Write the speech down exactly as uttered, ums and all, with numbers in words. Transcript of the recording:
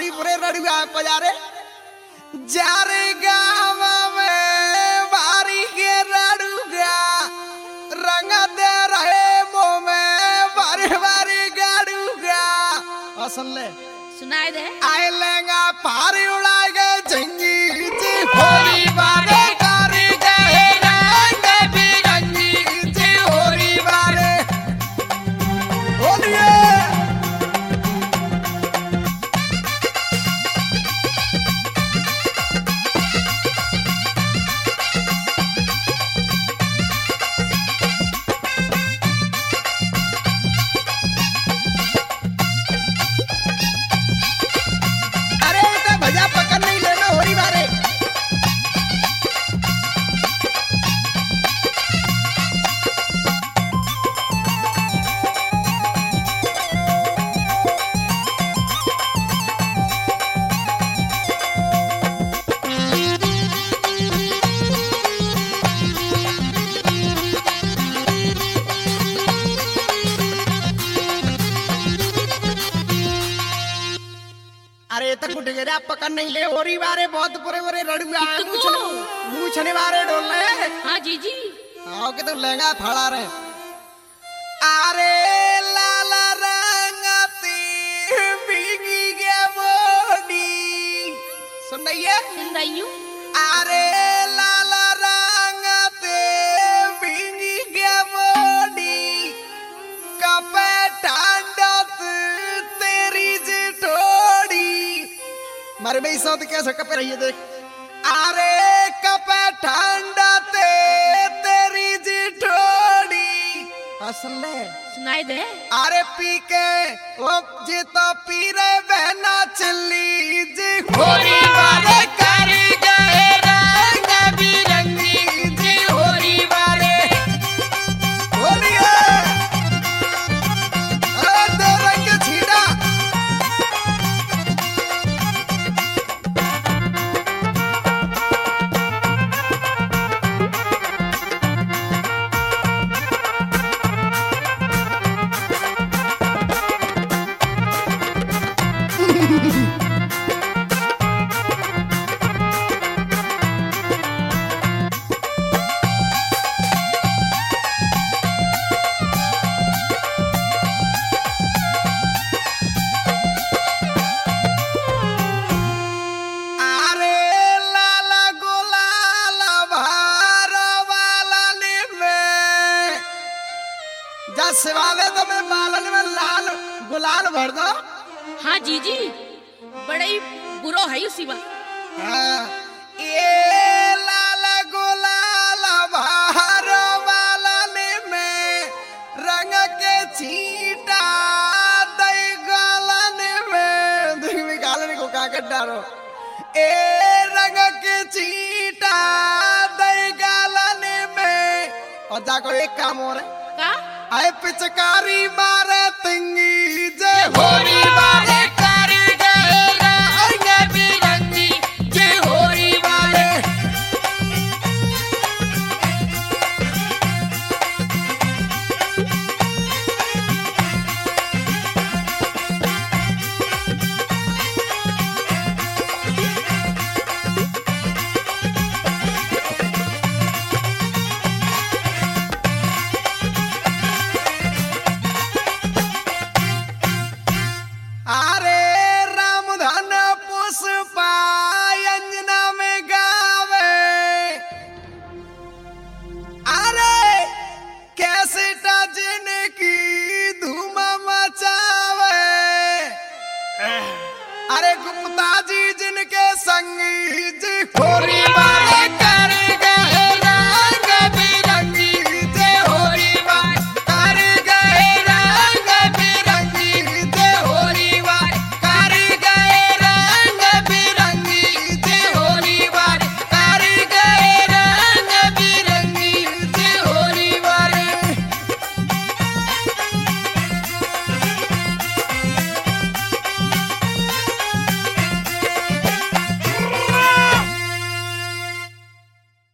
बारी बुरे रड़ुआ पजारे जारे गाँव में बारी के रड़ुआ रंग दे रहे मुँह में बारी बारी गाड़ुआ सुन ले सुनाई दे आए लेंगा पारी उड़ा के झंगी जी होरी बारे कारी गए रंग बिरंगी जी होरी बारे बोलिए भजा पकड़ नहीं लेना होरी बारे अरे तक उठ गया पकड़ नहीं ले होरी बारे बहुत बुरे बुरे रड़ुआ मूछने बारे डोल ले हाँ जी जी आओ के तो लहंगा फाड़ा रहे अरे लाला रंगती भीगी के बॉडी सुन रही है सुन रही हूँ अरे लाला रंगते भीगी के बॉडी कपे ठंडत तेरी जिठोड़ी मारे भाई सौत कैसे कपे रही है देख अरे कपे ठंडते तेरी जिठोड़ी सुन ले सुनाई दे अरे पी के वो जी तो पी रहे बहना चिल्ली जी होरी बारे करी गए रंग बिरंगी जी होरी बारे होलिए अरे दो रंग छीड़ा सिवाले तो मैं बालन में लाल गुलाल भर दो हाँ जी जी बड़े ही बुरो है उसी बात हाँ, ये लाल गुलाल भर बालन में रंग के छींटा दई गालन में देख भी गालन को काकट डालो ए रंग के छींटा दई गालन में और जाको एक काम हो रहा है का आए पिचकारी मारे तिंगी जे होरी बारे कारी गए रंग बिरंगी जे होरी बारे अरे गुप्ता जी जिनके संग